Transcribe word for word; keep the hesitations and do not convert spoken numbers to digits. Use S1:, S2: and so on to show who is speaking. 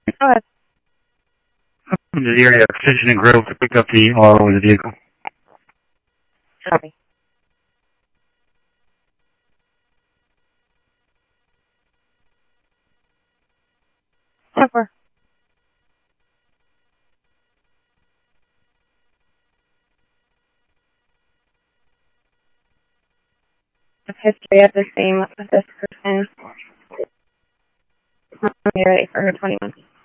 S1: Go ahead.
S2: The area of Pigeon and Grove to pick up the auto with the vehicle.
S1: Copy. Over. The history of the same with this person. I'm ready for her twenty months.